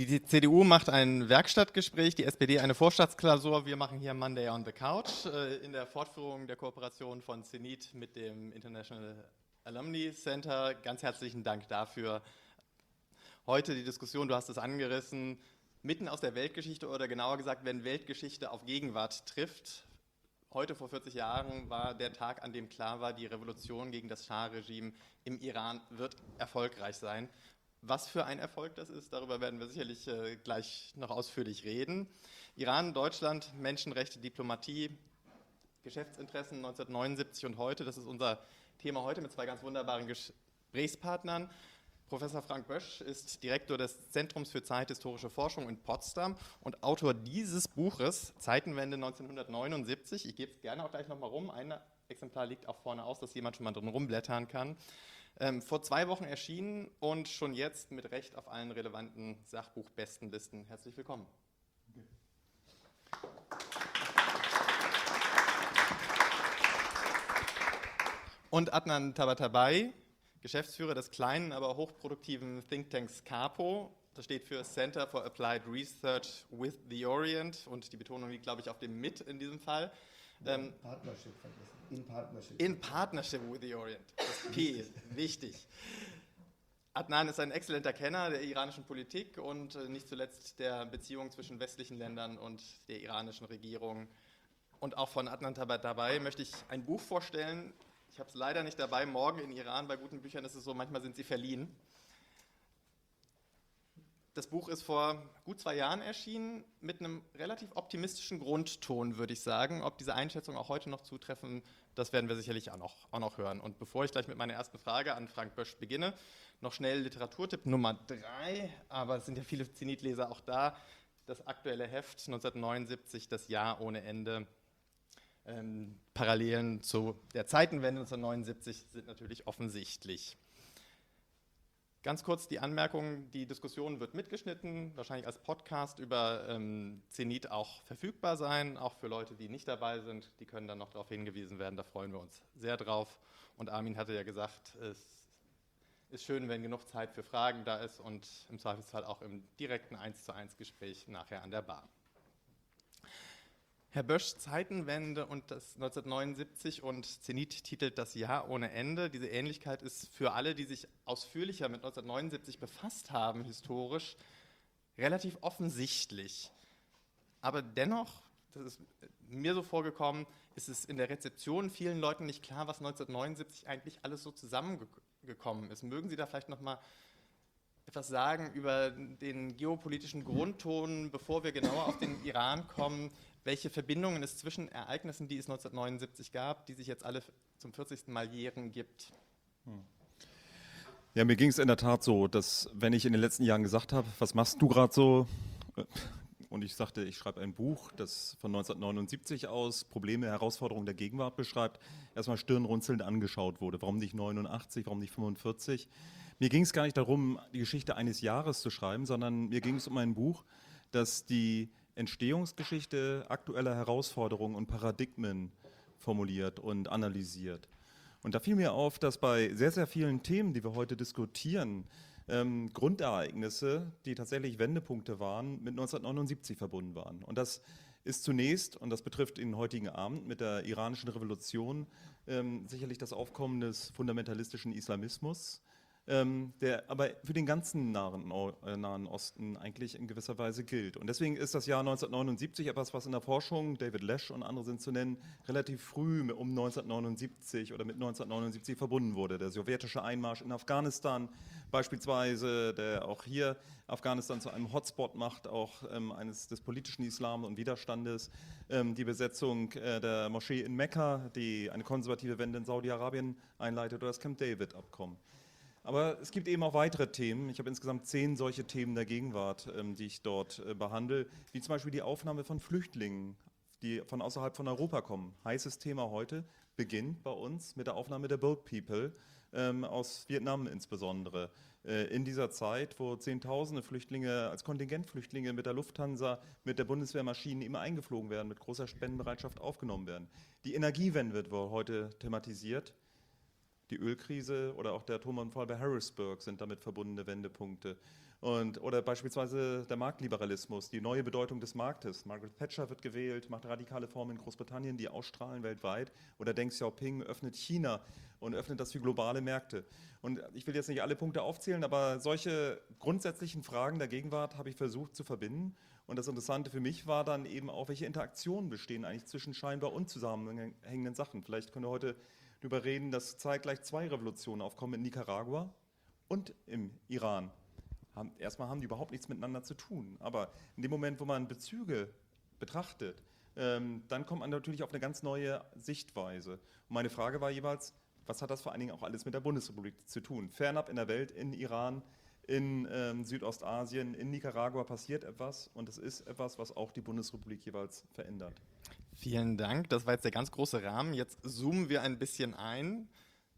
Die CDU macht ein Werkstattgespräch, die SPD eine Vorstaatsklausur. Wir machen hier Monday on the Couch in der Fortführung der Kooperation von Zenit mit dem International Alumni Center. Ganz herzlichen Dank dafür. Heute die Diskussion, du hast es angerissen, mitten aus der Weltgeschichte oder genauer gesagt, wenn Weltgeschichte auf Gegenwart trifft. Heute vor 40 Jahren war der Tag, an dem klar war, die Revolution gegen das Schah-Regime im Iran wird erfolgreich sein. Was für ein Erfolg das ist, darüber werden wir sicherlich gleich noch ausführlich reden. Iran, Deutschland, Menschenrechte, Diplomatie, Geschäftsinteressen 1979 und heute, das ist unser Thema heute mit zwei ganz wunderbaren Gesprächspartnern. Professor Frank Bösch ist Direktor des Zentrums für zeithistorische Forschung in Potsdam und Autor dieses Buches, Zeitenwende 1979. Ich gebe es gerne auch gleich nochmal rum. Ein Exemplar liegt auch vorne aus, dass jemand schon mal drin rumblättern kann. Vor 2 Wochen erschienen und schon jetzt mit Recht auf allen relevanten Sachbuchbestenlisten. Herzlich willkommen. Und Adnan Tabatabai, Geschäftsführer des kleinen, aber hochproduktiven Thinktanks CAPO. Das steht für Center for Applied Research with the Orient und die Betonung liegt, glaube ich, auf dem Mit in diesem Fall. Partnership vergessen. In Partnership. In Partnership with the Orient. Das P, wichtig. Adnan ist ein exzellenter Kenner der iranischen Politik und nicht zuletzt der Beziehung zwischen westlichen Ländern und der iranischen Regierung. Und auch von Adnan Tabatabai möchte ich ein Buch vorstellen. Ich habe es leider nicht dabei. Morgen in Iran, bei guten Büchern ist es so, manchmal sind sie verliehen. Das Buch ist vor gut 2 Jahren erschienen, mit einem relativ optimistischen Grundton, würde ich sagen. Ob diese Einschätzung auch heute noch zutreffen, das werden wir sicherlich auch noch hören. Und bevor ich gleich mit meiner ersten Frage an Frank Bösch beginne, noch schnell Literaturtipp Nummer 3, aber es sind ja viele Zenit-Leser auch da. Das aktuelle Heft 1979, das Jahr ohne Ende. Parallelen zu der Zeitenwende 1979 sind natürlich offensichtlich. Ganz kurz die Anmerkung, die Diskussion wird mitgeschnitten, wahrscheinlich als Podcast über Zenit auch verfügbar sein, auch für Leute, die nicht dabei sind, die können dann noch darauf hingewiesen werden, da freuen wir uns sehr drauf. Und Armin hatte ja gesagt, es ist schön, wenn genug Zeit für Fragen da ist und im Zweifelsfall auch im direkten 1:1 Gespräch nachher an der Bar. Herr Bösch, Zeitenwende und das 1979 und Zenit titelt das Jahr ohne Ende. Diese Ähnlichkeit ist für alle, die sich ausführlicher mit 1979 befasst haben, historisch, relativ offensichtlich. Aber dennoch, das ist mir so vorgekommen, ist es in der Rezeption vielen Leuten nicht klar, was 1979 eigentlich alles so zusammengekommen ist. Mögen Sie da vielleicht noch mal etwas sagen über den geopolitischen Grundton, bevor wir genauer auf den Iran kommen? Welche Verbindungen es zwischen Ereignissen, die es 1979 gab, die sich jetzt alle zum 40. Mal jähren, gibt? Ja, mir ging es in der Tat so, dass wenn ich in den letzten Jahren gesagt habe, was machst du gerade so? Und ich sagte, ich schreibe ein Buch, das von 1979 aus Probleme, Herausforderungen der Gegenwart beschreibt, erstmal stirnrunzelnd angeschaut wurde. Warum nicht 89, warum nicht 45? Mir ging es gar nicht darum, die Geschichte eines Jahres zu schreiben, sondern mir ging es um ein Buch, das die Entstehungsgeschichte aktueller Herausforderungen und Paradigmen formuliert und analysiert. Und da fiel mir auf, dass bei sehr, sehr vielen Themen, die wir heute diskutieren, Grundereignisse, die tatsächlich Wendepunkte waren, mit 1979 verbunden waren. Und das ist zunächst, und das betrifft den heutigen Abend mit der iranischen Revolution, sicherlich das Aufkommen des fundamentalistischen Islamismus, der aber für den ganzen Nahen Osten eigentlich in gewisser Weise gilt. Und deswegen ist das Jahr 1979 etwas, was in der Forschung, David Lesch und andere sind zu nennen, relativ früh um 1979 oder mit 1979 verbunden wurde. Der sowjetische Einmarsch in Afghanistan beispielsweise, der auch hier Afghanistan zu einem Hotspot macht, auch des politischen Islam und Widerstandes, die Besetzung der Moschee in Mekka, die eine konservative Wende in Saudi-Arabien einleitet, oder das Camp David-Abkommen. Aber es gibt eben auch weitere Themen. Ich habe insgesamt 10 solche Themen der Gegenwart, die ich dort behandle, wie zum Beispiel die Aufnahme von Flüchtlingen, die von außerhalb von Europa kommen. Heißes Thema heute beginnt bei uns mit der Aufnahme der Boat People aus Vietnam insbesondere. In dieser Zeit, wo Zehntausende Flüchtlinge als Kontingentflüchtlinge mit der Lufthansa, mit der Bundeswehrmaschinen immer eingeflogen werden, mit großer Spendenbereitschaft aufgenommen werden. Die Energiewende wird wohl heute thematisiert. Die Ölkrise oder auch der Atomunfall bei Harrisburg sind damit verbundene Wendepunkte. Oder beispielsweise der Marktliberalismus, die neue Bedeutung des Marktes. Margaret Thatcher wird gewählt, macht radikale Reformen in Großbritannien, die ausstrahlen weltweit. Oder Deng Xiaoping öffnet China und öffnet das für globale Märkte. Und ich will jetzt nicht alle Punkte aufzählen, aber solche grundsätzlichen Fragen der Gegenwart habe ich versucht zu verbinden. Und das Interessante für mich war dann eben auch, welche Interaktionen bestehen eigentlich zwischen scheinbar unzusammenhängenden Sachen. Vielleicht können wir heute darüber reden, dass zeitgleich 2 Revolutionen aufkommen in Nicaragua und im Iran. Erstmal haben die überhaupt nichts miteinander zu tun. Aber in dem Moment, wo man Bezüge betrachtet, dann kommt man natürlich auf eine ganz neue Sichtweise. Und meine Frage war jeweils, was hat das vor allen Dingen auch alles mit der Bundesrepublik zu tun? Fernab in der Welt, in Iran, in Südostasien, in Nicaragua passiert etwas und es ist etwas, was auch die Bundesrepublik jeweils verändert. Vielen Dank, das war jetzt der ganz große Rahmen. Jetzt zoomen wir ein bisschen ein.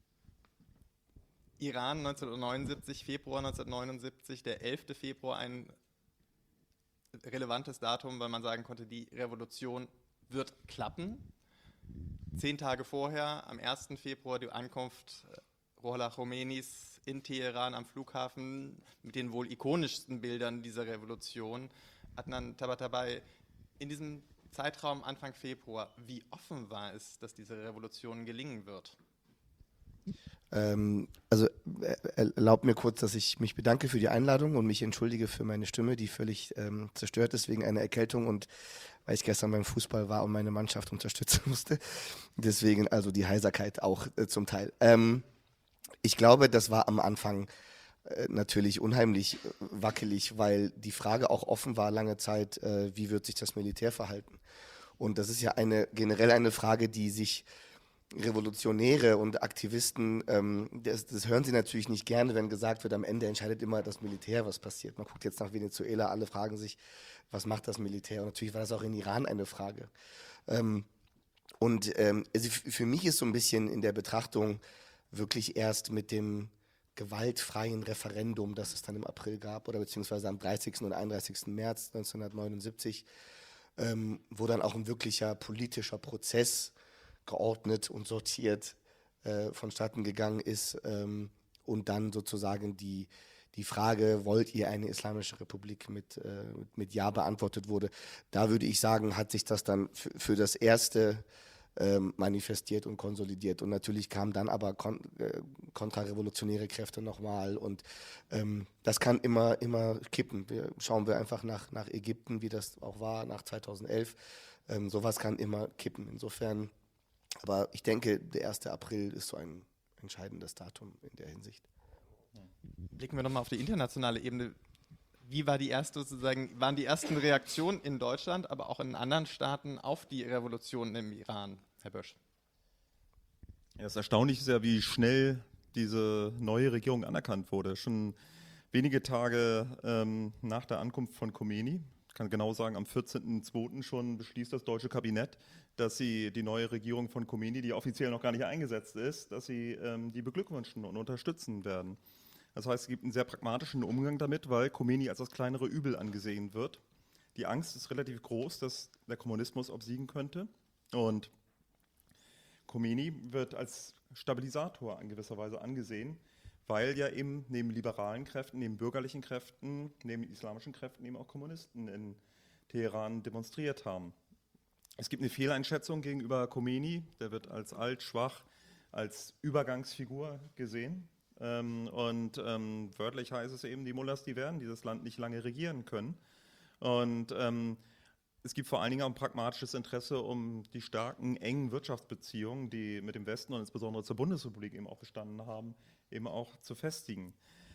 Iran 1979, Februar 1979, der 11. Februar, ein relevantes Datum, weil man sagen konnte, die Revolution wird klappen. 10 Tage vorher, am 1. Februar, die Ankunft Ruhollah Khomeinis in Teheran am Flughafen mit den wohl ikonischsten Bildern dieser Revolution. Adnan Tabatabai, in diesem Zeitraum Anfang Februar, wie offen war es, dass diese Revolution gelingen wird? Also erlaubt mir kurz, dass ich mich bedanke für die Einladung und mich entschuldige für meine Stimme, die völlig zerstört ist wegen einer Erkältung und weil ich gestern beim Fußball war und meine Mannschaft unterstützen musste. Deswegen also die Heiserkeit auch zum Teil. Ich glaube, das war am Anfang natürlich unheimlich wackelig, weil die Frage auch offen war lange Zeit, wie wird sich das Militär verhalten? Und das ist ja generell eine Frage, die sich Revolutionäre und Aktivisten, das hören sie natürlich nicht gerne, wenn gesagt wird, am Ende entscheidet immer das Militär, was passiert. Man guckt jetzt nach Venezuela, alle fragen sich, was macht das Militär? Und natürlich war das auch in Iran eine Frage. Also für mich ist so ein bisschen in der Betrachtung wirklich erst mit dem gewaltfreien Referendum, das es dann im April gab, oder beziehungsweise am 30. und 31. März 1979, wo dann auch ein wirklicher politischer Prozess geordnet und sortiert vonstatten gegangen ist und dann sozusagen die Frage, wollt ihr eine islamische Republik mit Ja beantwortet wurde. Da würde ich sagen, hat sich das dann für das Erste manifestiert und konsolidiert. Und natürlich kamen dann aber kontrarevolutionäre Kräfte nochmal und das kann immer kippen. Schauen wir einfach nach Ägypten, wie das auch war nach 2011. Sowas kann immer kippen. Insofern, aber ich denke, der 1. April ist so ein entscheidendes Datum in der Hinsicht. Blicken wir nochmal auf die internationale Ebene. Wie war waren die ersten Reaktionen in Deutschland, aber auch in anderen Staaten auf die Revolution im Iran, Herr Bösch? Ja, das Erstaunliche ist ja, wie schnell diese neue Regierung anerkannt wurde. Schon wenige Tage nach der Ankunft von Khomeini, ich kann genau sagen, am 14.02. schon beschließt das deutsche Kabinett, dass sie die neue Regierung von Khomeini, die offiziell noch gar nicht eingesetzt ist, dass sie die beglückwünschen und unterstützen werden. Das heißt, es gibt einen sehr pragmatischen Umgang damit, weil Khomeini als das kleinere Übel angesehen wird. Die Angst ist relativ groß, dass der Kommunismus obsiegen könnte. Und Khomeini wird als Stabilisator in gewisser Weise angesehen, weil ja eben neben liberalen Kräften, neben bürgerlichen Kräften, neben islamischen Kräften eben auch Kommunisten in Teheran demonstriert haben. Es gibt eine Fehleinschätzung gegenüber Khomeini, der wird als alt, schwach, als Übergangsfigur gesehen. Wörtlich heißt es eben, die Mullahs, die werden dieses Land nicht lange regieren können. Und es gibt vor allen Dingen auch ein pragmatisches Interesse um die starken, engen Wirtschaftsbeziehungen, die mit dem Westen und insbesondere zur Bundesrepublik eben auch bestanden haben, eben auch zu festigen.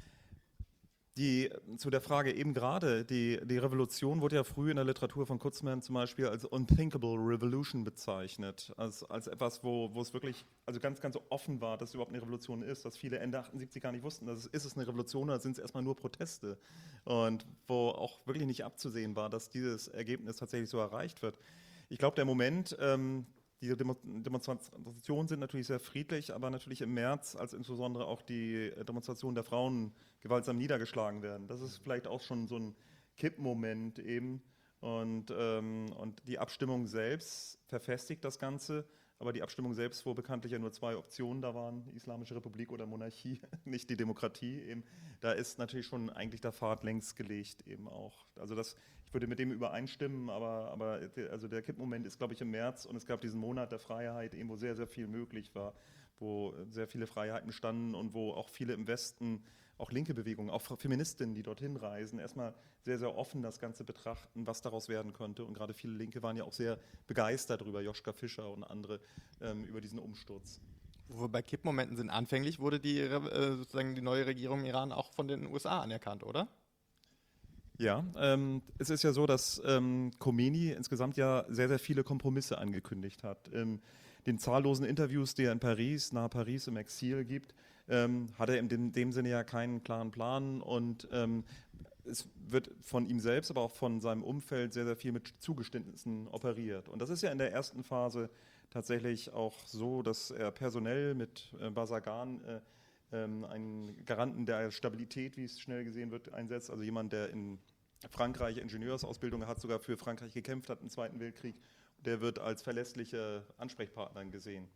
Zu der Frage eben gerade, die Revolution wurde ja früh in der Literatur von Kutzmann zum Beispiel als unthinkable revolution bezeichnet, als etwas, wo es wirklich also ganz, ganz offen war, dass es überhaupt eine Revolution ist, dass viele Ende 78 gar nicht wussten, ist es eine Revolution oder sind es erstmal nur Proteste und wo auch wirklich nicht abzusehen war, dass dieses Ergebnis tatsächlich so erreicht wird. Ich glaube, der Moment, diese Demonstrationen sind natürlich sehr friedlich, aber natürlich im März, als insbesondere auch die Demonstrationen der Frauen gewaltsam niedergeschlagen werden. Das ist vielleicht auch schon so ein Kippmoment eben. Und die Abstimmung selbst verfestigt das Ganze, aber die Abstimmung selbst, wo bekanntlich ja nur 2 Optionen da waren, Islamische Republik oder Monarchie, nicht die Demokratie, eben, da ist natürlich schon eigentlich der Pfad längst gelegt eben auch. Also ich würde mit dem übereinstimmen, aber also der Kippmoment ist, glaube ich, im März und es gab diesen Monat der Freiheit, eben, wo sehr, sehr viel möglich war, wo sehr viele Freiheiten standen und wo auch viele im Westen, auch linke Bewegungen, auch Feministinnen, die dorthin reisen, erstmal sehr, sehr offen das Ganze betrachten, was daraus werden könnte. Und gerade viele Linke waren ja auch sehr begeistert darüber, Joschka Fischer und andere, über diesen Umsturz. Wo wir bei Kippmomenten sind, anfänglich wurde sozusagen die neue Regierung im Iran auch von den USA anerkannt, oder? Ja, es ist ja so, dass Khomeini insgesamt ja sehr, sehr viele Kompromisse angekündigt hat. Den zahllosen Interviews, die er in Paris, nahe Paris im Exil gibt, hat er in dem Sinne ja keinen klaren Plan und es wird von ihm selbst, aber auch von seinem Umfeld sehr, sehr viel mit Zugeständnissen operiert. Und das ist ja in der ersten Phase tatsächlich auch so, dass er personell mit Basagan einen Garanten der Stabilität, wie es schnell gesehen wird, einsetzt. Also jemand, der in Frankreich Ingenieursausbildung hat, sogar für Frankreich gekämpft hat im Zweiten Weltkrieg. Der wird als verlässlicher Ansprechpartner gesehen.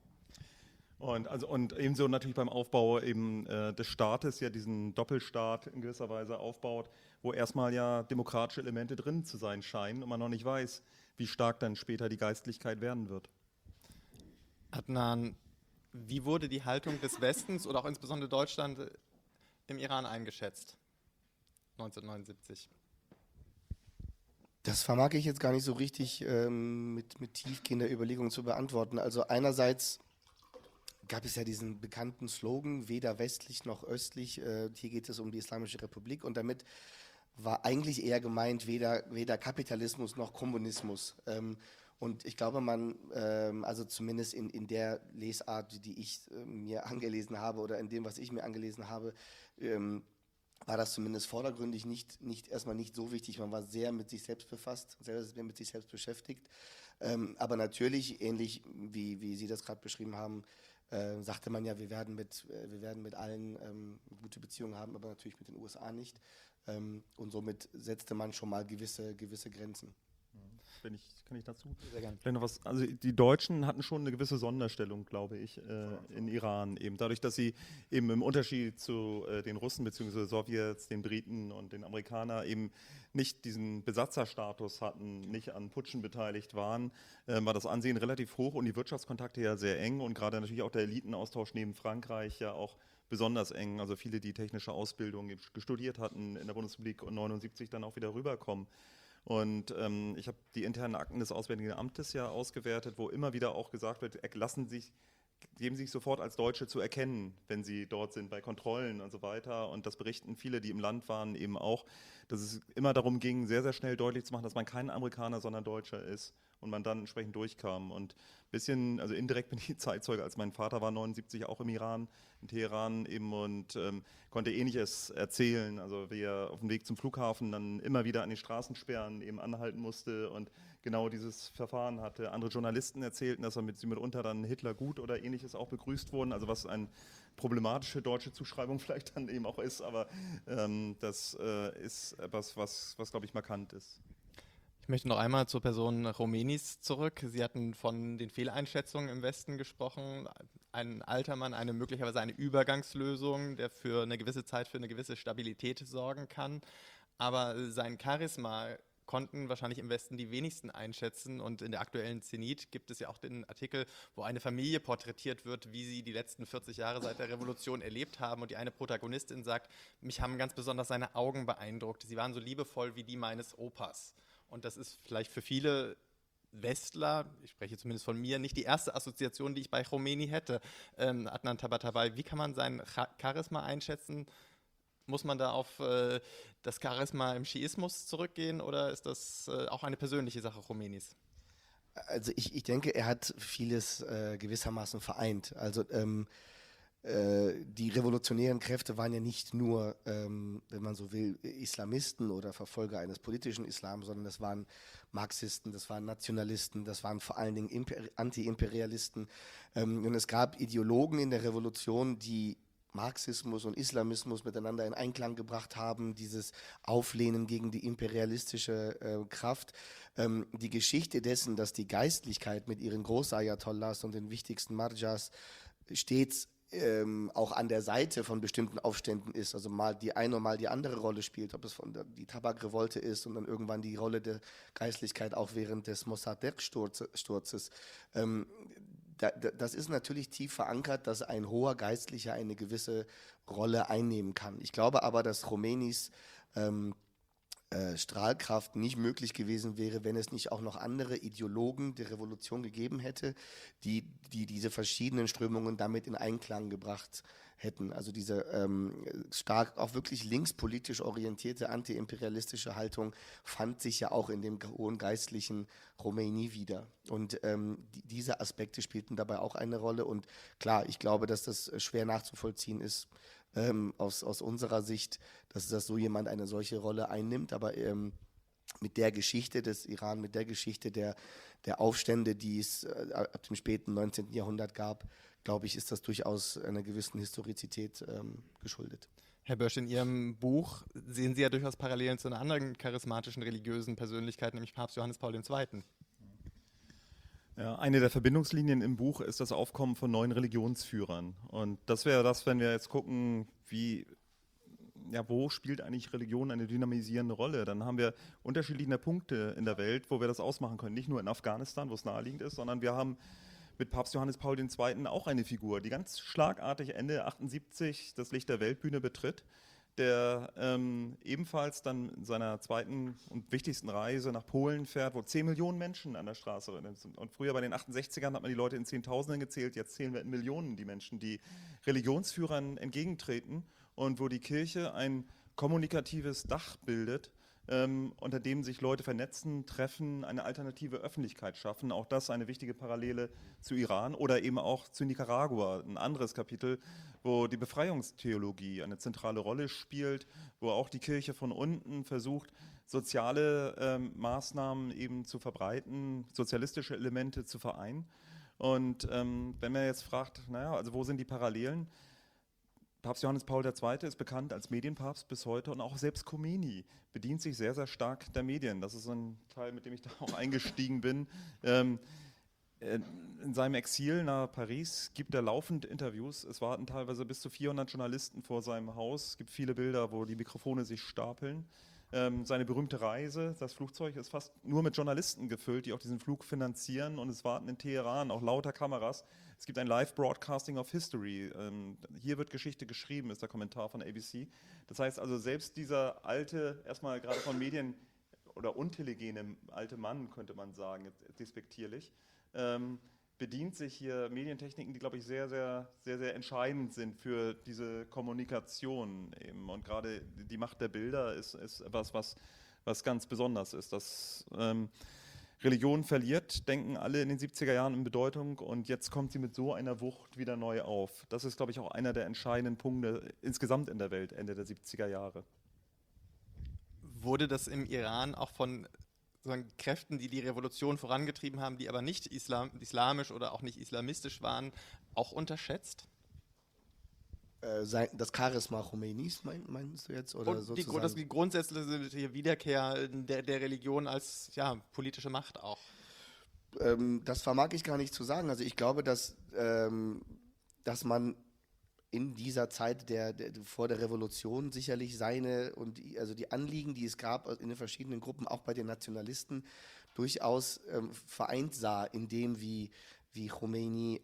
Und ebenso natürlich beim Aufbau eben des Staates, ja diesen Doppelstaat in gewisser Weise aufbaut, wo erstmal ja demokratische Elemente drin zu sein scheinen und man noch nicht weiß, wie stark dann später die Geistlichkeit werden wird. Adnan, wie wurde die Haltung des Westens oder auch insbesondere Deutschland im Iran eingeschätzt 1979? Das vermag ich jetzt gar nicht so richtig mit tiefgehender Überlegung zu beantworten. Also einerseits gab es ja diesen bekannten Slogan, weder westlich noch östlich, hier geht es um die Islamische Republik und damit war eigentlich eher gemeint, weder Kapitalismus noch Kommunismus. Und ich glaube, also zumindest in der Lesart, die ich mir angelesen habe oder in dem, was ich mir angelesen habe, war das zumindest vordergründig erstmal nicht so wichtig. Man war sehr mit sich selbst befasst, sehr mit sich selbst beschäftigt. Aber natürlich, ähnlich wie Sie das gerade beschrieben haben, sagte man ja, wir werden mit allen gute Beziehungen haben, aber natürlich mit den USA nicht. Und somit setzte man schon mal gewisse Grenzen. Kann ich dazu? Sehr gerne. Vielleicht noch was, also die Deutschen hatten schon eine gewisse Sonderstellung, glaube ich, in Iran eben. Dadurch, dass sie eben im Unterschied zu den Russen bzw. Sowjets, den Briten und den Amerikanern eben nicht diesen Besatzerstatus hatten, nicht an Putschen beteiligt waren, war das Ansehen relativ hoch und die Wirtschaftskontakte ja sehr eng und gerade natürlich auch der Elitenaustausch neben Frankreich ja auch besonders eng. Also viele, die technische Ausbildung studiert hatten in der Bundesrepublik und 79 dann auch wieder rüberkommen. Und ich habe die internen Akten des Auswärtigen Amtes ja ausgewertet, wo immer wieder auch gesagt wird, geben sich sofort als Deutsche zu erkennen, wenn sie dort sind, bei Kontrollen und so weiter. Und das berichten viele, die im Land waren, eben auch, dass es immer darum ging, sehr, sehr schnell deutlich zu machen, dass man kein Amerikaner, sondern Deutscher ist und man dann entsprechend durchkam. Und ein bisschen, also indirekt bin ich Zeitzeuge, als mein Vater war 79 auch im Iran, in Teheran eben und konnte Ähnliches erzählen. Also wie er auf dem Weg zum Flughafen dann immer wieder an den Straßensperren eben anhalten musste und genau dieses Verfahren hatte. Andere Journalisten erzählten, dass sie mitunter dann Hitler gut oder Ähnliches auch begrüßt wurden, also was eine problematische deutsche Zuschreibung vielleicht dann eben auch ist, aber das ist etwas, was glaube ich markant ist. Ich möchte noch einmal zur Person Khomeinis zurück. Sie hatten von den Fehleinschätzungen im Westen gesprochen. Ein alter Mann, möglicherweise eine Übergangslösung, der für eine gewisse Zeit für eine gewisse Stabilität sorgen kann. Aber sein Charisma konnten wahrscheinlich im Westen die wenigsten einschätzen. Und in der aktuellen Zenit gibt es ja auch den Artikel, wo eine Familie porträtiert wird, wie sie die letzten 40 Jahre seit der Revolution erlebt haben. Und die eine Protagonistin sagt, mich haben ganz besonders seine Augen beeindruckt. Sie waren so liebevoll wie die meines Opas. Und das ist vielleicht für viele Westler, ich spreche zumindest von mir, nicht die erste Assoziation, die ich bei Khomeini hätte. Adnan Tabatabai, wie kann man sein Charisma einschätzen? Muss man da auf das Charisma im Schiismus zurückgehen oder ist das auch eine persönliche Sache Khomeinis? Also ich denke, er hat vieles gewissermaßen vereint. Also die revolutionären Kräfte waren ja nicht nur, wenn man so will, Islamisten oder Verfolger eines politischen Islam, sondern das waren Marxisten, das waren Nationalisten, das waren vor allen Dingen Anti-Imperialisten. Und es gab Ideologen in der Revolution, die Marxismus und Islamismus miteinander in Einklang gebracht haben, dieses Auflehnen gegen die imperialistische Kraft. Die Geschichte dessen, dass die Geistlichkeit mit ihren Großayatollahs und den wichtigsten Marjas stets auch an der Seite von bestimmten Aufständen ist, also mal die eine und mal die andere Rolle spielt, ob es die Tabakrevolte ist und dann irgendwann die Rolle der Geistlichkeit auch während des Mossadegh-Sturzes. Das ist natürlich tief verankert, dass ein hoher Geistlicher eine gewisse Rolle einnehmen kann. Ich glaube aber, dass Khomeinis Strahlkraft nicht möglich gewesen wäre, wenn es nicht auch noch andere Ideologen der Revolution gegeben hätte, die diese verschiedenen Strömungen damit in Einklang gebracht hätten. Also diese stark auch wirklich linkspolitisch orientierte antiimperialistische Haltung fand sich ja auch in dem hohen geistlichen Khomeini wieder. Und diese Aspekte spielten dabei auch eine Rolle. Und klar, ich glaube, dass das schwer nachzuvollziehen ist, aus unserer Sicht, dass so jemand eine solche Rolle einnimmt, aber mit der Geschichte des Iran, mit der Geschichte der Aufstände, die es ab dem späten 19. Jahrhundert gab, glaube ich, ist das durchaus einer gewissen Historizität geschuldet. Herr Bösch, in Ihrem Buch sehen Sie ja durchaus Parallelen zu einer anderen charismatischen religiösen Persönlichkeit, nämlich Papst Johannes Paul II. Ja, eine der Verbindungslinien im Buch ist das Aufkommen von neuen Religionsführern. Und das wäre das, wenn wir jetzt gucken, wo spielt eigentlich Religion eine dynamisierende Rolle? Dann haben wir unterschiedliche Punkte in der Welt, wo wir das ausmachen können. Nicht nur in Afghanistan, wo es naheliegend ist, sondern wir haben mit Papst Johannes Paul II. Auch eine Figur, die ganz schlagartig Ende 78 das Licht der Weltbühne betritt, der ebenfalls dann in seiner zweiten und wichtigsten Reise nach Polen fährt, wo 10 Millionen Menschen an der Straße sind. Und früher bei den 68ern hat man die Leute in Zehntausenden gezählt, jetzt zählen wir in Millionen die Menschen, die Religionsführern entgegentreten und wo die Kirche ein kommunikatives Dach bildet, unter dem sich Leute vernetzen, treffen, eine alternative Öffentlichkeit schaffen. Auch das eine wichtige Parallele zu Iran oder eben auch zu Nicaragua, ein anderes Kapitel, wo die Befreiungstheologie eine zentrale Rolle spielt, wo auch die Kirche von unten versucht, soziale Maßnahmen eben zu verbreiten, sozialistische Elemente zu vereinen. Und wenn man jetzt fragt, also wo sind die Parallelen? Papst Johannes Paul II. Ist bekannt als Medienpapst bis heute und auch selbst Khomeini bedient sich sehr, sehr stark der Medien. Das ist ein Teil, mit dem ich da auch eingestiegen bin. In seinem Exil nach Paris gibt er laufend Interviews. Es warten teilweise bis zu 400 Journalisten vor seinem Haus. Es gibt viele Bilder, wo die Mikrofone sich stapeln. Seine berühmte Reise, das Flugzeug ist fast nur mit Journalisten gefüllt, die auch diesen Flug finanzieren, und es warten in Teheran auch lauter Kameras. Es gibt ein Live-Broadcasting of History. Hier wird Geschichte geschrieben, ist der Kommentar von ABC. Das heißt also, selbst dieser alte, erstmal gerade von Medien oder untelegene alte Mann, könnte man sagen, despektierlich, bedient sich hier Medientechniken, die, glaube ich, sehr, sehr, sehr, sehr entscheidend sind für diese Kommunikation eben. Und gerade die Macht der Bilder ist etwas, was ganz besonders ist. Dass Religion verliert, denken alle in den 70er Jahren in Bedeutung, und jetzt kommt sie mit so einer Wucht wieder neu auf. Das ist, glaube ich, auch einer der entscheidenden Punkte insgesamt in der Welt, Ende der 70er Jahre. Wurde das im Iran auch von Kräften, die die Revolution vorangetrieben haben, die aber nicht islamisch oder auch nicht islamistisch waren, auch unterschätzt? Das Charisma Khomeinis meinst du jetzt? Oder Und die grundsätzliche Wiederkehr der Religion als politische Macht auch? Das vermag ich gar nicht zu sagen. Also ich glaube, dass man in dieser Zeit vor der Revolution sicherlich also die Anliegen, die es gab in den verschiedenen Gruppen, auch bei den Nationalisten, durchaus vereint sah, in dem wie Khomeini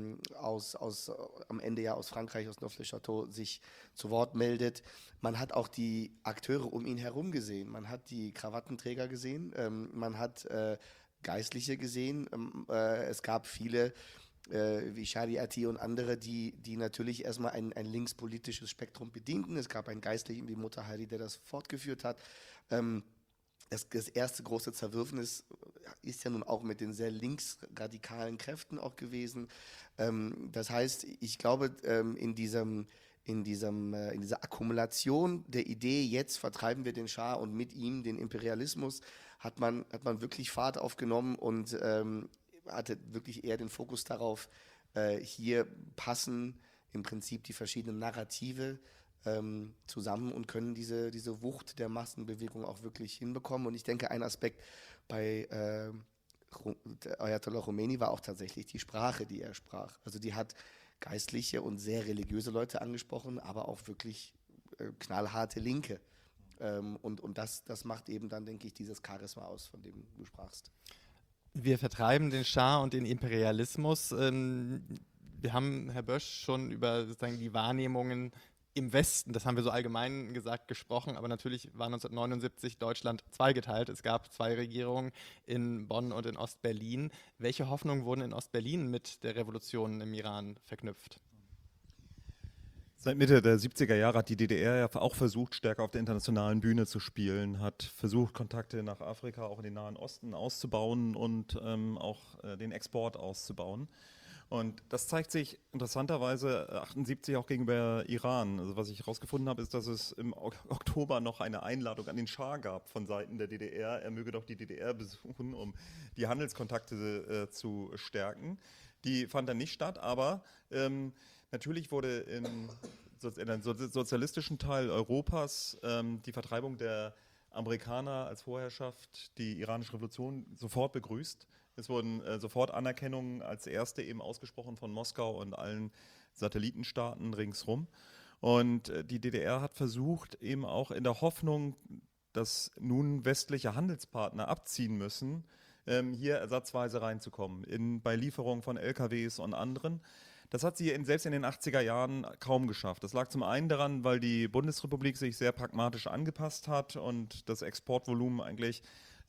am Ende ja aus Frankreich, aus Neuf-le-Château, sich zu Wort meldet. Man hat auch die Akteure um ihn herum gesehen. Man hat die Krawattenträger gesehen, man hat Geistliche gesehen. Es gab viele wie Shariati und andere, die natürlich erstmal ein linkspolitisches Spektrum bedienten. Es gab einen Geistlichen wie Mutahari, der das fortgeführt hat. Das erste große Zerwürfnis ist ja nun auch mit den sehr linksradikalen Kräften auch gewesen. Das heißt, ich glaube, in dieser Akkumulation der Idee, jetzt vertreiben wir den Schah und mit ihm den Imperialismus, hat man wirklich Fahrt aufgenommen und hatte wirklich eher den Fokus darauf, hier passen im Prinzip die verschiedenen Narrative zusammen und können diese Wucht der Massenbewegung auch wirklich hinbekommen. Und ich denke, ein Aspekt bei Ayatollah Khomeini war auch tatsächlich die Sprache, die er sprach. Also die hat geistliche und sehr religiöse Leute angesprochen, aber auch wirklich knallharte Linke. Und das macht eben dann, denke ich, dieses Charisma aus, von dem du sprachst. Wir vertreiben den Schah und den Imperialismus. Wir haben, Herr Bösch, schon über sozusagen die Wahrnehmungen im Westen, das haben wir so allgemein gesagt, gesprochen, aber natürlich war 1979 Deutschland zweigeteilt. Es gab zwei Regierungen in Bonn und in Ostberlin. Welche Hoffnungen wurden in Ostberlin mit der Revolution im Iran verknüpft? Seit Mitte der 70er Jahre hat die DDR ja auch versucht, stärker auf der internationalen Bühne zu spielen, hat versucht, Kontakte nach Afrika, auch in den Nahen Osten auszubauen und auch den Export auszubauen. Und das zeigt sich interessanterweise 78 auch gegenüber Iran. Also was ich herausgefunden habe, ist, dass es im Oktober noch eine Einladung an den Schah gab von Seiten der DDR. Er möge doch die DDR besuchen, um die Handelskontakte zu stärken. Die fand dann nicht statt, aber natürlich wurde im sozialistischen Teil Europas die Vertreibung der Amerikaner als Vorherrschaft, die iranische Revolution, sofort begrüßt. Es wurden sofort Anerkennungen als erste eben ausgesprochen von Moskau und allen Satellitenstaaten ringsrum. Und die DDR hat versucht, eben auch in der Hoffnung, dass nun westliche Handelspartner abziehen müssen, hier ersatzweise reinzukommen, bei Lieferungen von LKWs und anderen. Das hat sie selbst in den 80er Jahren kaum geschafft. Das lag zum einen daran, weil die Bundesrepublik sich sehr pragmatisch angepasst hat und das Exportvolumen eigentlich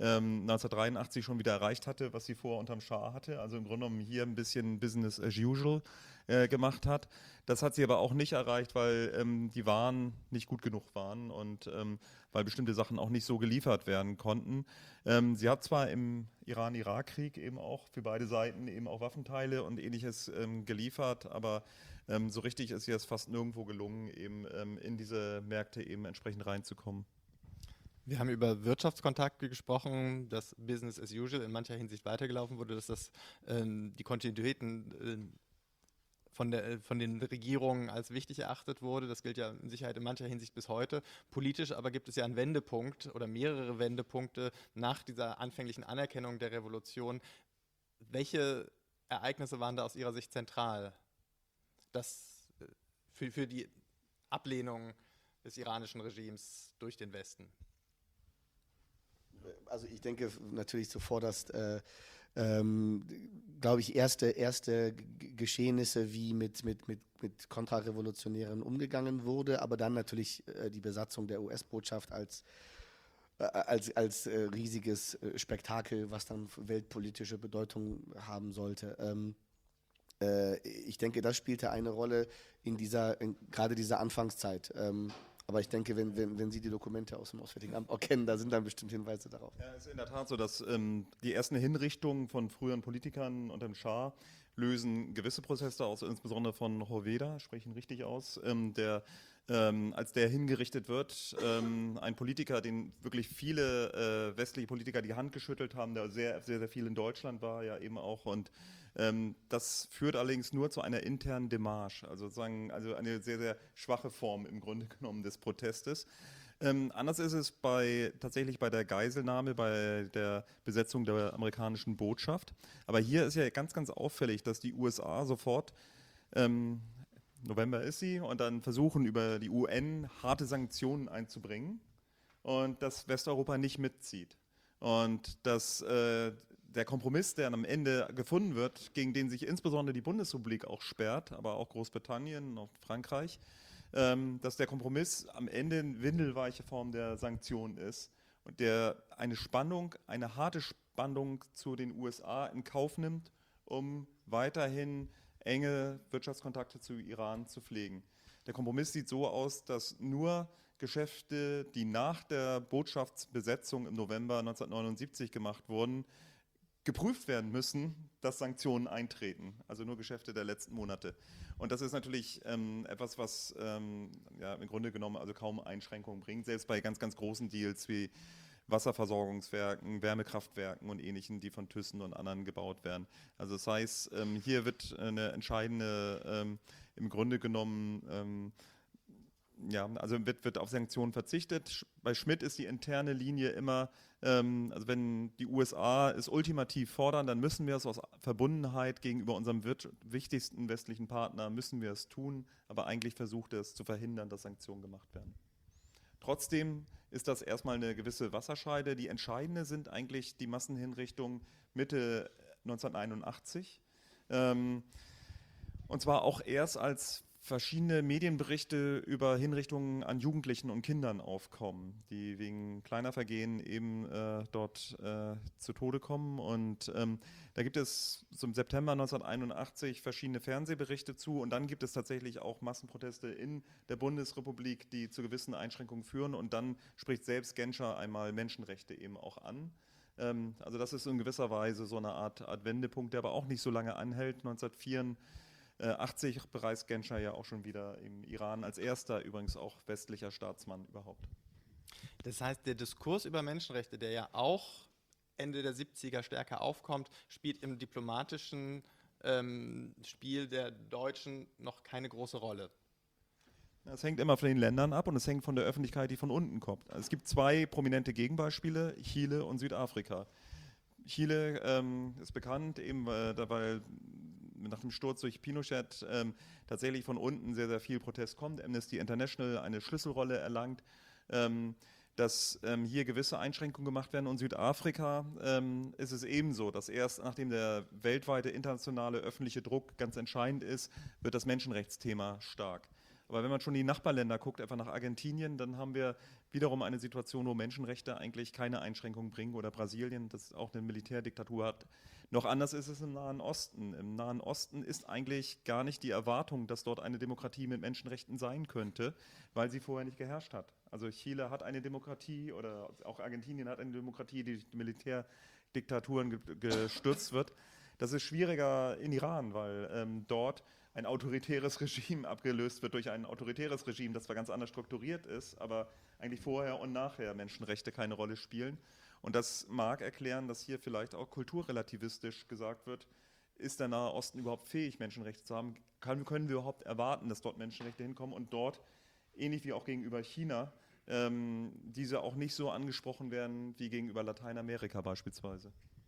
1983 schon wieder erreicht hatte, was sie vorher unterm Schah hatte. Also im Grunde genommen hier ein bisschen Business as usual gemacht hat. Das hat sie aber auch nicht erreicht, weil die Waren nicht gut genug waren und weil bestimmte Sachen auch nicht so geliefert werden konnten. Sie hat zwar im Iran-Irak-Krieg eben auch für beide Seiten eben auch Waffenteile und Ähnliches geliefert, aber so richtig ist ihr es fast nirgendwo gelungen, eben in diese Märkte eben entsprechend reinzukommen. Wir haben über Wirtschaftskontakte gesprochen, dass Business as usual in mancher Hinsicht weitergelaufen wurde, dass die Kontinuitäten von den Regierungen als wichtig erachtet wurde. Das gilt ja in Sicherheit in mancher Hinsicht bis heute. Politisch aber gibt es ja einen Wendepunkt oder mehrere Wendepunkte nach dieser anfänglichen Anerkennung der Revolution. Welche Ereignisse waren da aus Ihrer Sicht zentral, für die Ablehnung des iranischen Regimes durch den Westen? Also ich denke natürlich zuvorderst, glaube ich, erste Geschehnisse, wie mit Kontrarevolutionären umgegangen wurde, aber dann natürlich die Besatzung der US-Botschaft als riesiges Spektakel, was dann weltpolitische Bedeutung haben sollte. Ich denke, das spielte eine Rolle in gerade dieser Anfangszeit. Aber ich denke, wenn Sie die Dokumente aus dem Auswärtigen Amt auch kennen, da sind dann bestimmt Hinweise darauf. Ja, es ist in der Tat so, dass die ersten Hinrichtungen von früheren Politikern unter dem Schah lösen gewisse Prozesse aus, insbesondere von Hoveda, spreche ich ihn richtig aus, als der hingerichtet wird, ein Politiker, den wirklich viele westliche Politiker die Hand geschüttelt haben, der sehr, sehr, sehr viel in Deutschland war, ja eben auch, und das führt allerdings nur zu einer internen Demarche, also eine sehr, sehr schwache Form im Grunde genommen des Protestes. Anders ist es tatsächlich bei der Geiselnahme, bei der Besetzung der amerikanischen Botschaft. Aber hier ist ja ganz, ganz auffällig, dass die USA sofort, November ist sie, und dann versuchen über die UN harte Sanktionen einzubringen und dass Westeuropa nicht mitzieht. Und dass der Kompromiss, der am Ende gefunden wird, gegen den sich insbesondere die Bundesrepublik auch sperrt, aber auch Großbritannien und Frankreich, dass der Kompromiss am Ende eine windelweiche Form der Sanktionen ist und der eine harte Spannung zu den USA in Kauf nimmt, um weiterhin enge Wirtschaftskontakte zu Iran zu pflegen. Der Kompromiss sieht so aus, dass nur Geschäfte, die nach der Botschaftsbesetzung im November 1979 gemacht wurden, geprüft werden müssen, dass Sanktionen eintreten. Also nur Geschäfte der letzten Monate. Und das ist natürlich etwas, was im Grunde genommen also kaum Einschränkungen bringt. Selbst bei ganz, ganz großen Deals wie Wasserversorgungswerken, Wärmekraftwerken und Ähnlichen, die von Thyssen und anderen gebaut werden. Also das heißt, hier wird eine entscheidende, im Grunde genommen, ja, also wird auf Sanktionen verzichtet. Bei Schmidt ist die interne Linie immer, also wenn die USA es ultimativ fordern, dann müssen wir es aus Verbundenheit gegenüber unserem wichtigsten westlichen Partner, müssen wir es tun, aber eigentlich versucht er es zu verhindern, dass Sanktionen gemacht werden. Trotzdem ist das erstmal eine gewisse Wasserscheide. Die entscheidende sind eigentlich die Massenhinrichtungen Mitte 1981. Und zwar auch erst als verschiedene Medienberichte über Hinrichtungen an Jugendlichen und Kindern aufkommen, die wegen kleiner Vergehen eben dort zu Tode kommen. Und da gibt es zum September 1981 verschiedene Fernsehberichte zu. Und dann gibt es tatsächlich auch Massenproteste in der Bundesrepublik, die zu gewissen Einschränkungen führen. Und dann spricht selbst Genscher einmal Menschenrechte eben auch an. Also das ist in gewisser Weise so eine Art Wendepunkt, der aber auch nicht so lange anhält. 1984 bereist Genscher ja auch schon wieder im Iran als erster, übrigens auch westlicher Staatsmann überhaupt. Das heißt, der Diskurs über Menschenrechte, der ja auch Ende der 70er stärker aufkommt, spielt im diplomatischen Spiel der Deutschen noch keine große Rolle. Es hängt immer von den Ländern ab und es hängt von der Öffentlichkeit, die von unten kommt. Also es gibt zwei prominente Gegenbeispiele, Chile und Südafrika. Chile ist bekannt, eben weil nach dem Sturz durch Pinochet tatsächlich von unten sehr, sehr viel Protest kommt. Amnesty International eine Schlüsselrolle erlangt, dass hier gewisse Einschränkungen gemacht werden. Und Südafrika ist es ebenso, dass erst nachdem der weltweite internationale öffentliche Druck ganz entscheidend ist, wird das Menschenrechtsthema stark. Aber wenn man schon die Nachbarländer guckt, etwa nach Argentinien, dann haben wir wiederum eine Situation, wo Menschenrechte eigentlich keine Einschränkungen bringen. Oder Brasilien, das auch eine Militärdiktatur hat. Noch anders ist es im Nahen Osten. Im Nahen Osten ist eigentlich gar nicht die Erwartung, dass dort eine Demokratie mit Menschenrechten sein könnte, weil sie vorher nicht geherrscht hat. Also Chile hat eine Demokratie oder auch Argentinien hat eine Demokratie, die durch Militärdiktaturen gestürzt wird. Das ist schwieriger in Iran, weil dort ein autoritäres Regime abgelöst wird durch ein autoritäres Regime, das zwar ganz anders strukturiert ist, aber eigentlich vorher und nachher Menschenrechte keine Rolle spielen. Und das mag erklären, dass hier vielleicht auch kulturrelativistisch gesagt wird, ist der Nahe Osten überhaupt fähig, Menschenrechte zu haben? Können wir überhaupt erwarten, dass dort Menschenrechte hinkommen und dort, ähnlich wie auch gegenüber China, diese auch nicht so angesprochen werden wie gegenüber Lateinamerika beispielsweise?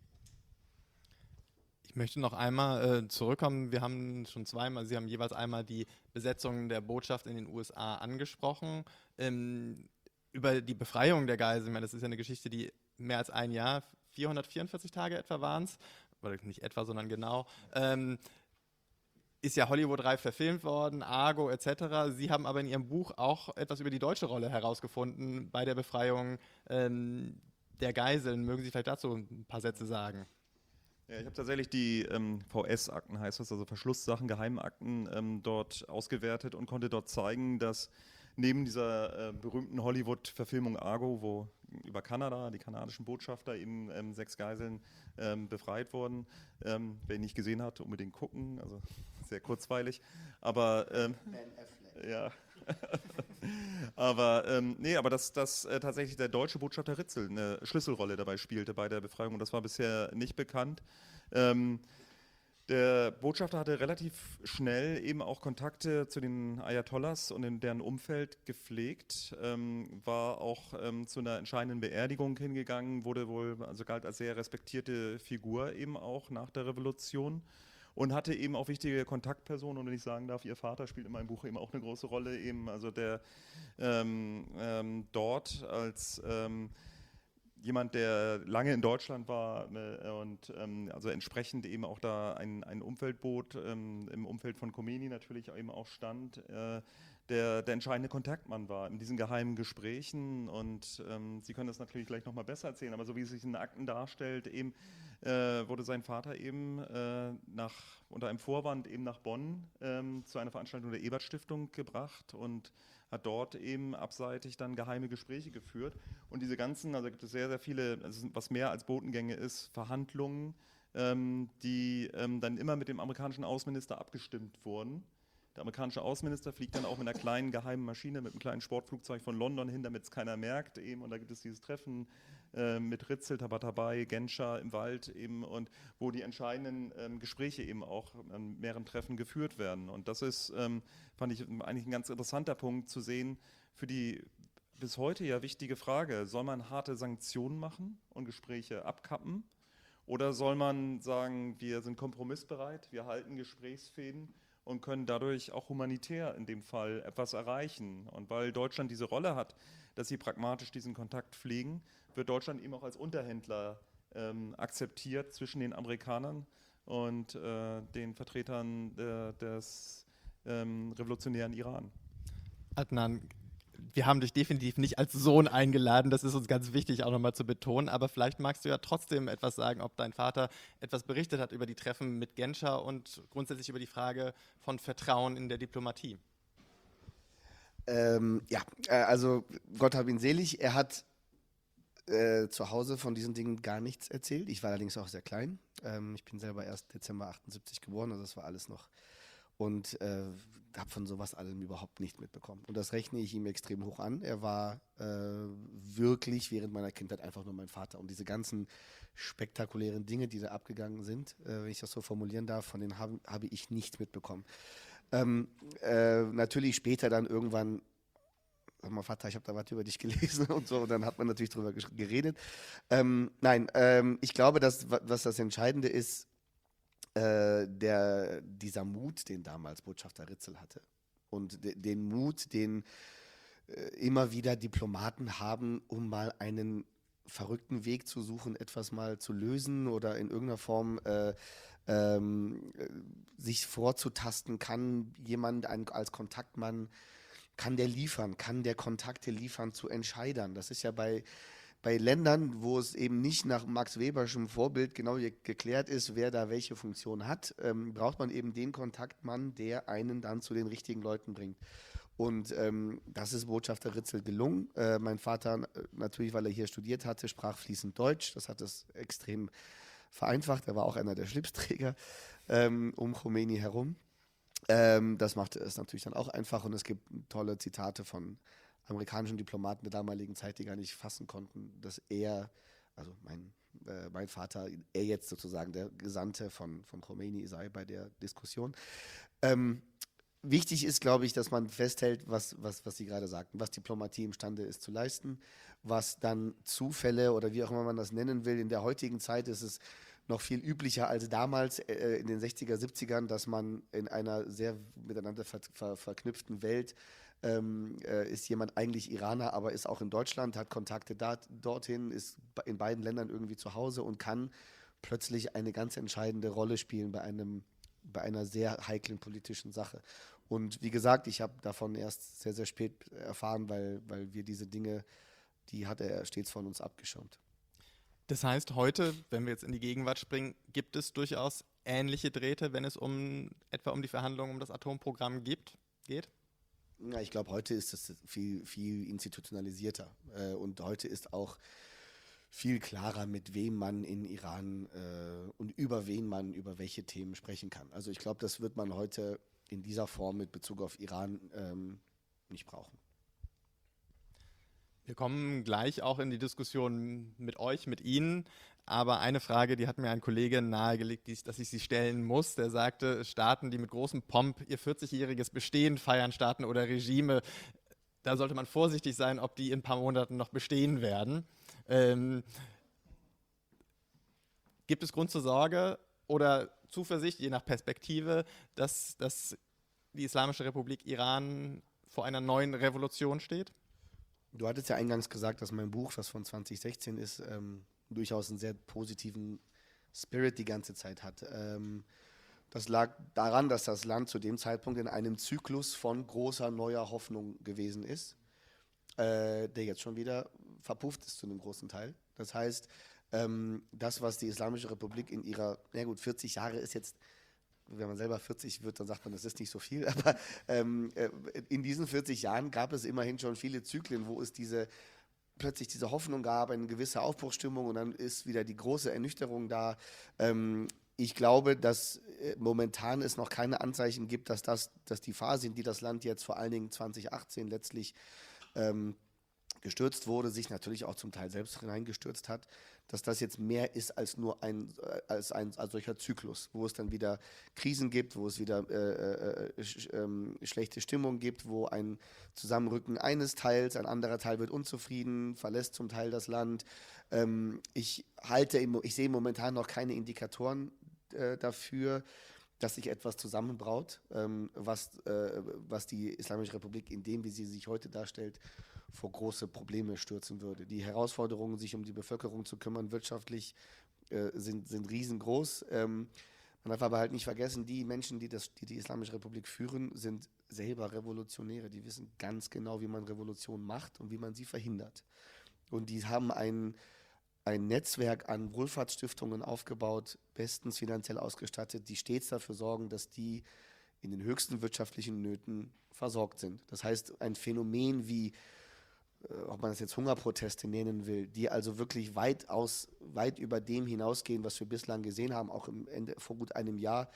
Ich möchte noch einmal zurückkommen. Wir haben schon zweimal, Sie haben jeweils einmal die Besetzung der Botschaft in den USA angesprochen. Über die Befreiung der Geiseln, ich meine, das ist ja eine Geschichte, die mehr als ein Jahr, 444 Tage etwa waren es, oder nicht etwa, sondern genau, ist ja Hollywood-reif verfilmt worden, Argo etc. Sie haben aber in Ihrem Buch auch etwas über die deutsche Rolle herausgefunden bei der Befreiung der Geiseln. Mögen Sie vielleicht dazu ein paar Sätze sagen? Ja, ich habe tatsächlich die VS-Akten, heißt das, also Verschlusssachen, Geheimakten dort ausgewertet und konnte dort zeigen, dass neben dieser berühmten Hollywood-Verfilmung Argo, wo über Kanada, die kanadischen Botschafter, eben 6 Geiseln befreit wurden. Wer ihn nicht gesehen hat, unbedingt gucken, also sehr kurzweilig. Aber ja. aber dass tatsächlich der deutsche Botschafter Ritzel eine Schlüsselrolle dabei spielte bei der Befreiung und das war bisher nicht bekannt. Der Botschafter hatte relativ schnell eben auch Kontakte zu den Ayatollahs und in deren Umfeld gepflegt, war auch zu einer entscheidenden Beerdigung hingegangen, wurde wohl, also galt als sehr respektierte Figur eben auch nach der Revolution. Und hatte eben auch wichtige Kontaktpersonen, und wenn ich sagen darf, ihr Vater spielt in meinem Buch eben auch eine große Rolle, eben also der dort als jemand, der lange in Deutschland war und also entsprechend eben auch da ein Umfeld bot, im Umfeld von Khomeini natürlich eben auch stand, der entscheidende Kontaktmann war in diesen geheimen Gesprächen und Sie können das natürlich gleich nochmal besser erzählen, aber so wie es sich in den Akten darstellt, eben wurde sein Vater eben unter einem Vorwand eben nach Bonn zu einer Veranstaltung der Ebert-Stiftung gebracht und hat dort eben abseitig dann geheime Gespräche geführt. Und diese ganzen, also gibt es sehr, sehr viele, also was mehr als Botengänge ist, Verhandlungen, die dann immer mit dem amerikanischen Außenminister abgestimmt wurden. Der amerikanische Außenminister fliegt dann auch mit einer kleinen geheimen Maschine, mit einem kleinen Sportflugzeug von London hin, damit es keiner merkt eben. Und da gibt es dieses Treffen mit Ritzel, Tabatabai, Genscher im Wald eben und wo die entscheidenden Gespräche eben auch an mehreren Treffen geführt werden. Und das ist, fand ich eigentlich ein ganz interessanter Punkt zu sehen für die bis heute ja wichtige Frage, soll man harte Sanktionen machen und Gespräche abkappen oder soll man sagen, wir sind kompromissbereit, wir halten Gesprächsfäden und können dadurch auch humanitär in dem Fall etwas erreichen. Und weil Deutschland diese Rolle hat, dass sie pragmatisch diesen Kontakt pflegen, wird Deutschland eben auch als Unterhändler akzeptiert zwischen den Amerikanern und den Vertretern des revolutionären Iran. Adnan, wir haben dich definitiv nicht als Sohn eingeladen, das ist uns ganz wichtig auch nochmal zu betonen, aber vielleicht magst du ja trotzdem etwas sagen, ob dein Vater etwas berichtet hat über die Treffen mit Genscher und grundsätzlich über die Frage von Vertrauen in der Diplomatie. Also Gott hab ihn selig, er hat zu Hause von diesen Dingen gar nichts erzählt. Ich war allerdings auch sehr klein. Ich bin selber erst Dezember 78 geboren, also das war alles noch. Und habe von sowas allem überhaupt nicht mitbekommen. Und das rechne ich ihm extrem hoch an. Er war wirklich während meiner Kindheit einfach nur mein Vater. Und diese ganzen spektakulären Dinge, die da abgegangen sind, wenn ich das so formulieren darf, von denen habe ich nichts mitbekommen. Natürlich später dann irgendwann, sag mal, Vater, ich habe da was über dich gelesen und so, und dann hat man natürlich drüber geredet. Ich glaube, dass was das Entscheidende ist, dieser Mut, den damals Botschafter Ritzel hatte und den Mut, den immer wieder Diplomaten haben, um mal einen verrückten Weg zu suchen, etwas mal zu lösen oder in irgendeiner Form sich vorzutasten, kann jemand als Kontaktmann, kann der liefern, kann der Kontakte liefern zu Entscheidern. Das ist ja bei Ländern, wo es eben nicht nach Max Weberschem Vorbild genau geklärt ist, wer da welche Funktion hat, braucht man eben den Kontaktmann, der einen dann zu den richtigen Leuten bringt. Und das ist Botschafter Ritzel gelungen. Mein Vater, natürlich, weil er hier studiert hatte, sprach fließend Deutsch. Das hat es extrem vereinfacht. Er war auch einer der Schlipsträger um Khomeini herum. Das machte es natürlich dann auch einfach. Und es gibt tolle Zitate von amerikanischen Diplomaten der damaligen Zeit, die gar nicht fassen konnten, dass er, also mein Vater, er jetzt sozusagen der Gesandte von Khomeini sei bei der Diskussion. Wichtig ist, glaube ich, dass man festhält, was Sie gerade sagten, was Diplomatie imstande ist zu leisten, was dann Zufälle oder wie auch immer man das nennen will. In der heutigen Zeit ist es noch viel üblicher als damals in den 60er, 70ern, dass man in einer sehr miteinander verknüpften Welt ist jemand eigentlich Iraner, aber ist auch in Deutschland, hat Kontakte dorthin, ist in beiden Ländern irgendwie zu Hause und kann plötzlich eine ganz entscheidende Rolle spielen bei einer sehr heiklen politischen Sache. Und wie gesagt, ich habe davon erst sehr, sehr spät erfahren, weil wir diese Dinge, die hat er stets von uns abgeschirmt. Das heißt, heute, wenn wir jetzt in die Gegenwart springen, gibt es durchaus ähnliche Drähte, wenn es etwa um die Verhandlungen um das Atomprogramm geht? Ja, ich glaube, heute ist es viel, viel institutionalisierter. Und heute ist auch viel klarer, mit wem man in Iran und über wen man über welche Themen sprechen kann. Also ich glaube, das wird man heute in dieser Form mit Bezug auf Iran nicht brauchen. Wir kommen gleich auch in die Diskussion mit euch, mit Ihnen. Aber eine Frage, die hat mir ein Kollege nahegelegt, dass ich sie stellen muss. Der sagte, Staaten, die mit großem Pomp ihr 40-jähriges Bestehen feiern, Staaten oder Regime, da sollte man vorsichtig sein, ob die in ein paar Monaten noch bestehen werden. Gibt es Grund zur Sorge oder Zuversicht, je nach Perspektive, dass die Islamische Republik Iran vor einer neuen Revolution steht? Du hattest ja eingangs gesagt, dass mein Buch, das von 2016 ist, durchaus einen sehr positiven Spirit die ganze Zeit hat. Das lag daran, dass das Land zu dem Zeitpunkt in einem Zyklus von großer neuer Hoffnung gewesen ist, der jetzt schon wieder verpufft ist zu einem großen Teil. Das heißt, das, was die Islamische Republik in ihrer, 40 Jahre ist jetzt, wenn man selber 40 wird, dann sagt man, das ist nicht so viel, aber in diesen 40 Jahren gab es immerhin schon viele Zyklen, wo es plötzlich diese Hoffnung gab, eine gewisse Aufbruchsstimmung, und dann ist wieder die große Ernüchterung da. Ich glaube, dass momentan es noch keine Anzeichen gibt, dass die Phase, in die das Land jetzt vor allen Dingen 2018 letztlich gestürzt wurde, sich natürlich auch zum Teil selbst hineingestürzt hat, dass das jetzt mehr ist als nur ein solcher Zyklus, wo es dann wieder Krisen gibt, wo es wieder schlechte Stimmung gibt, wo ein Zusammenrücken eines Teils, ein anderer Teil wird unzufrieden, verlässt zum Teil das Land. Ich sehe momentan noch keine Indikatoren dafür, dass sich etwas zusammenbraut, was die Islamische Republik in dem, wie sie sich heute darstellt, vor große Probleme stürzen würde. Die Herausforderungen, sich um die Bevölkerung zu kümmern, wirtschaftlich, sind riesengroß. Man darf aber halt nicht vergessen, die Menschen, die die Islamische Republik führen, sind selber Revolutionäre. Die wissen ganz genau, wie man Revolution macht und wie man sie verhindert. Und die haben ein Netzwerk an Wohlfahrtsstiftungen aufgebaut, bestens finanziell ausgestattet, die stets dafür sorgen, dass die in den höchsten wirtschaftlichen Nöten versorgt sind. Das heißt, ein Phänomen wie, ob man das jetzt Hungerproteste nennen will, die also wirklich weit über dem hinausgehen, was wir bislang gesehen haben, auch vor gut einem Jahr,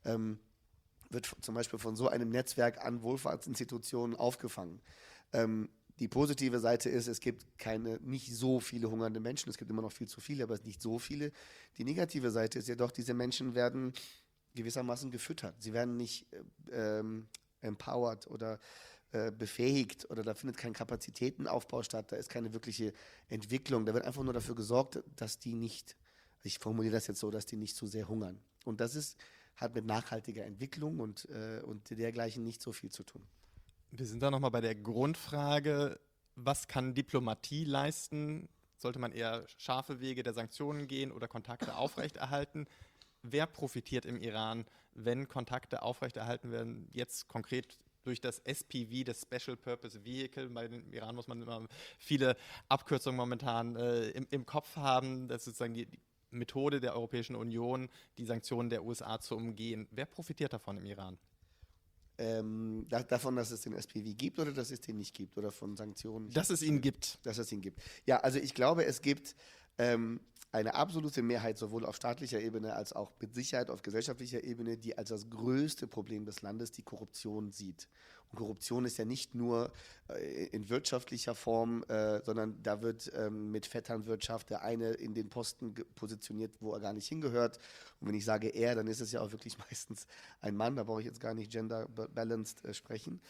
wird zum Beispiel von so einem Netzwerk an Wohlfahrtsinstitutionen aufgefangen. Die positive Seite ist, es gibt nicht so viele hungernde Menschen, es gibt immer noch viel zu viele, aber es nicht so viele. Die negative Seite ist jedoch, diese Menschen werden gewissermaßen gefüttert. Sie werden nicht empowered oder befähigt oder da findet kein Kapazitätenaufbau statt, da ist keine wirkliche Entwicklung. Da wird einfach nur dafür gesorgt, dass die nicht, ich formuliere das jetzt so, dass die nicht zu sehr hungern. Und das hat mit nachhaltiger Entwicklung und dergleichen nicht so viel zu tun. Wir sind da nochmal bei der Grundfrage, was kann Diplomatie leisten? Sollte man eher scharfe Wege der Sanktionen gehen oder Kontakte aufrechterhalten? Wer profitiert im Iran, wenn Kontakte aufrechterhalten werden? Jetzt konkret durch das SPV, das Special Purpose Vehicle. Bei dem Iran muss man immer viele Abkürzungen momentan im Kopf haben. Das ist sozusagen die Methode der Europäischen Union, die Sanktionen der USA zu umgehen. Wer profitiert davon im Iran? Davon, dass es den SPV gibt oder dass es den nicht gibt oder von Sanktionen? Dass es ihn gibt. Dass es ihn gibt. Ja, also ich glaube, es gibt eine absolute Mehrheit sowohl auf staatlicher Ebene als auch mit Sicherheit auf gesellschaftlicher Ebene, die als das größte Problem des Landes die Korruption sieht. Und Korruption ist ja nicht nur in wirtschaftlicher Form, sondern da wird mit Vetternwirtschaft der eine in den Posten positioniert, wo er gar nicht hingehört. Und wenn ich sage er, dann ist es ja auch wirklich meistens ein Mann, da brauche ich jetzt gar nicht gender-balanced sprechen.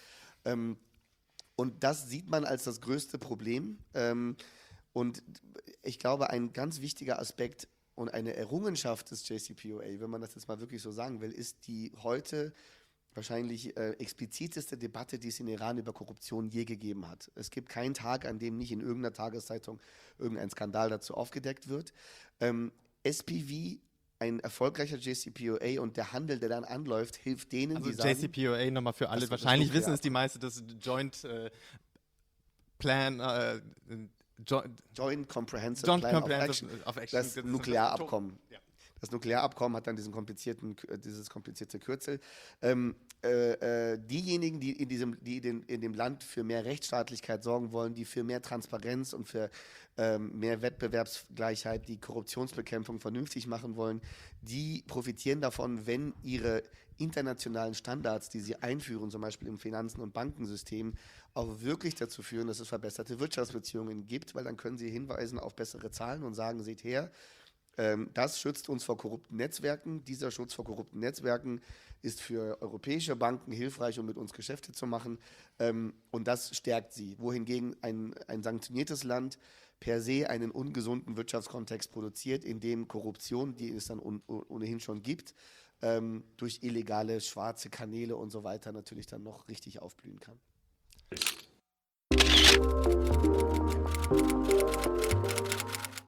Und das sieht man als das größte Problem. Und ich glaube, ein ganz wichtiger Aspekt und eine Errungenschaft des JCPOA, wenn man das jetzt mal wirklich so sagen will, ist die heute wahrscheinlich expliziteste Debatte, die es in Iran über Korruption je gegeben hat. Es gibt keinen Tag, an dem nicht in irgendeiner Tageszeitung irgendein Skandal dazu aufgedeckt wird. SPV, ein erfolgreicher JCPOA und der Handel, der dann anläuft, hilft denen, also die sagen... JCPOA nochmal für alle, wahrscheinlich wissen es die meisten, das Joint Plan... Joint Comprehensive Plan of Action, das Nuklearabkommen. Ja. Das Nuklearabkommen hat dann dieses komplizierte Kürzel. Diejenigen, die in dem Land für mehr Rechtsstaatlichkeit sorgen wollen, die für mehr Transparenz und für mehr Wettbewerbsgleichheit, die Korruptionsbekämpfung vernünftig machen wollen, die profitieren davon, wenn ihre internationalen Standards, die sie einführen, zum Beispiel im Finanzen- und Bankensystem, auch wirklich dazu führen, dass es verbesserte Wirtschaftsbeziehungen gibt, weil dann können sie hinweisen auf bessere Zahlen und sagen, seht her, das schützt uns vor korrupten Netzwerken. Dieser Schutz vor korrupten Netzwerken ist für europäische Banken hilfreich, um mit uns Geschäfte zu machen. Und das stärkt sie. Wohingegen ein sanktioniertes Land per se einen ungesunden Wirtschaftskontext produziert, in dem Korruption, die es dann ohnehin schon gibt, durch illegale schwarze Kanäle und so weiter natürlich dann noch richtig aufblühen kann.